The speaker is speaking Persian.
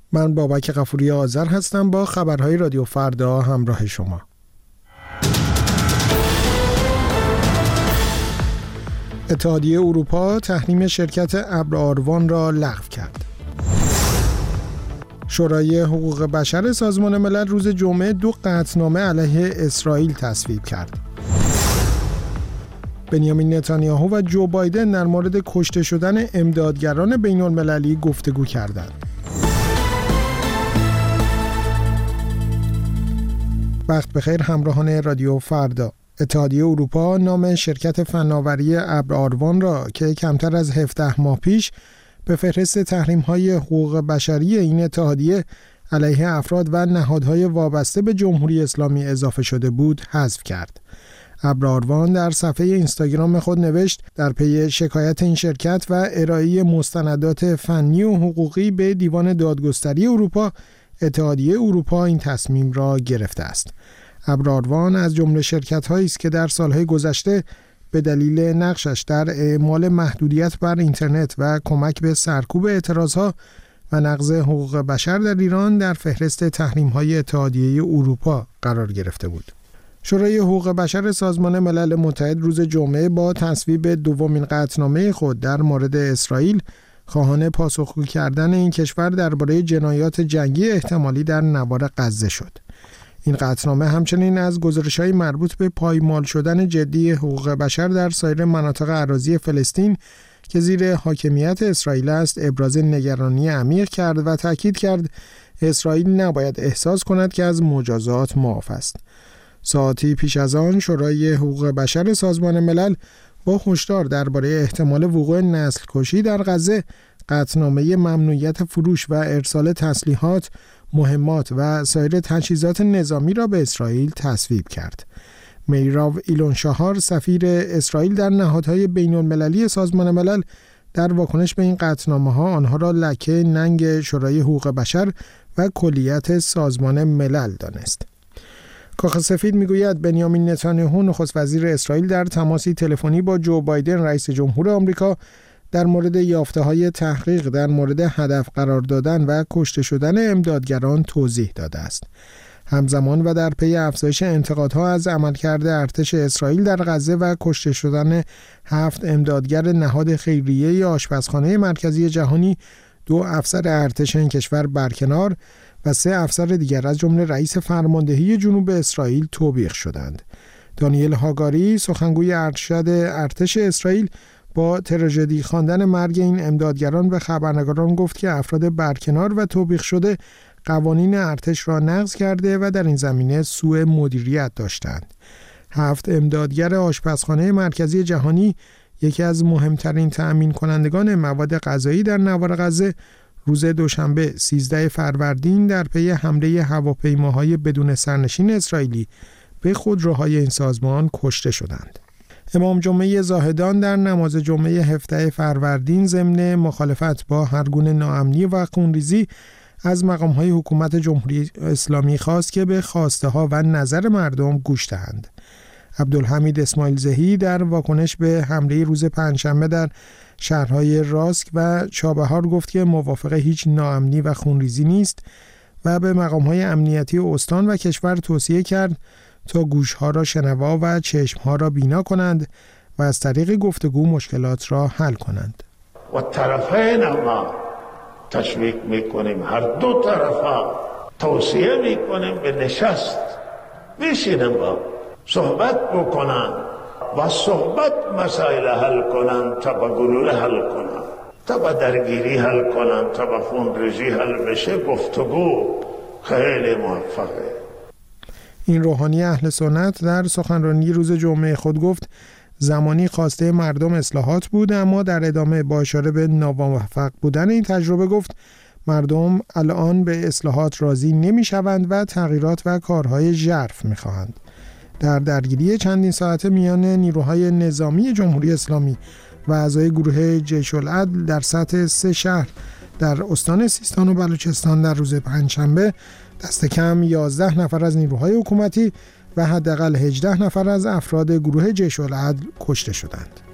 من بابک غفوری آذر هستم با خبرهای رادیو فردا همراه شما. اتحادیه اروپا تحریم شرکت ابر آروان را لغو کرد. شورای حقوق بشر سازمان ملل روز جمعه 2 قطعنامه علیه اسرائیل تصویب کرد. بنیامین نتانیاهو و جو بایدن در مورد کشته شدن امدادگران بین‌المللی گفتگو کردند. وقت بخیر همراهان رادیو فردا. اتحادیه اروپا نام شرکت فناوری ابر آروان را که کمتر از 17 ماه پیش به فهرست تحریم‌های حقوق بشری این اتحادیه علیه افراد و نهادهای وابسته به جمهوری اسلامی اضافه شده بود حذف کرد. ابر آروان در صفحه اینستاگرام خود نوشت در پی شکایت این شرکت و ارائه مستندات فنی و حقوقی به دیوان دادگستری اروپا، اتحادیه اروپا این تصمیم را گرفته است. ابر آروان از جمله شرکت‌هایی است که در سالهای گذشته به دلیل نقشش در اعمال محدودیت بر اینترنت و کمک به سرکوب اعتراضها و نقض حقوق بشر در ایران در فهرست تحریم‌های اتحادیه اروپا قرار گرفته بود. شورای حقوق بشر سازمان ملل متحد روز جمعه با تصویب دومین قطعنامه خود در مورد اسرائیل خواهان پاسخگو کردن این کشور درباره جنایات جنگی احتمالی در نوار غزه شد. این قطعنامه همچنین از گزارش‌های مربوط به پایمال شدن جدی حقوق بشر در سایر مناطق اراضی فلسطین که زیر حاکمیت اسرائیل است ابراز نگرانی عمیق کرد و تاکید کرد اسرائیل نباید احساس کند که از مجازات معاف است. ساعتی پیش از آن شورای حقوق بشر سازمان ملل با هشدار درباره احتمال وقوع نسل کشی در غزه قطعنامه ممنوعیت فروش و ارسال تسلیحات، مهمات و سایر تجهیزات نظامی را به اسرائیل تصویب کرد. میراو ایلون شاهار سفیر اسرائیل در نهادهای بین‌المللی سازمان ملل در واکنش به این قطعنامه‌ها آنها را لکه ننگ شورای حقوق بشر و کلیت سازمان ملل دانست. کاخ سفید میگوید بنیامین نتانیاهو نخست وزیر اسرائیل در تماسی تلفنی با جو بایدن رئیس جمهور آمریکا در مورد یافته‌های تحقیق در مورد هدف قرار دادن و کشته شدن امدادگران توضیح داده است. همزمان و در پی افزایش انتقادها از عملکرد ارتش اسرائیل در غزه و کشته شدن 7 امدادگر نهاد خیریه آشپزخانه مرکزی جهانی، 2 افسر ارتش این کشور برکنار و 3 افسر دیگر از جمله رئیس فرماندهی جنوب اسرائیل توبیخ شدند. دانیل هاگاری سخنگوی ارشد ارتش اسرائیل با تراژدی خواندن مرگ این امدادگران به خبرنگاران گفت که افراد برکنار و توبیخ شده قوانین ارتش را نقض کرده و در این زمینه سوء مدیریت داشتند. 7 امدادگر آشپزخانه مرکزی جهانی، یکی از مهمترین تأمین کنندگان مواد غذایی در نوار غزه، روز دوشنبه 13 فروردین در پی حمله هواپیماهای بدون سرنشین اسرائیلی به خودروهای این سازمان کشته شدند. امام جمعه زاهدان در نماز جمعه 17 فروردین ضمن مخالفت با هر گونه ناامنی و خونریزی از مقام‌های حکومت جمهوری اسلامی خواست که به خواسته‌ها و نظر مردم گوش دهند. عبدالحمید اسماعیل زهی در واکنش به حمله روز پنجشنبه در شهرهای راسک و چابهار گفت که موافق هیچ ناامنی و خونریزی نیست و به مقام‌های امنیتی استان و کشور توصیه کرد تا گوش‌ها را شنوا و چشم‌ها را بینا کنند و از طریق گفتگو مشکلات را حل کنند. و طرفین ما تشویق می‌کنیم، هر دو طرفا توصیه می‌کنیم به نشست بشینن با صحبت بکنن و صحبت مسائل حل کنن تا با گلوله حل کنن، تا با درگیری حل کنن، تا با خونریزی حل بشه. گفتگو خیلی موفقه. این روحانی اهل سنت در سخنرانی روز جمعه خود گفت زمانی خواسته مردم اصلاحات بود، اما در ادامه با اشاره به ناموفق بودن این تجربه گفت مردم الان به اصلاحات راضی نمی‌شوند و تغییرات و کارهای ژرف می‌خواهند. در درگیری چندین ساعته میان نیروهای نظامی جمهوری اسلامی و اعضای گروه جیش العدل در سطح 3 شهر در استان سیستان و بلوچستان در روز پنجشنبه دست کم 11 نفر از نیروهای حکومتی و حداقل 18 نفر از افراد گروه جیش العدل کشته شدند.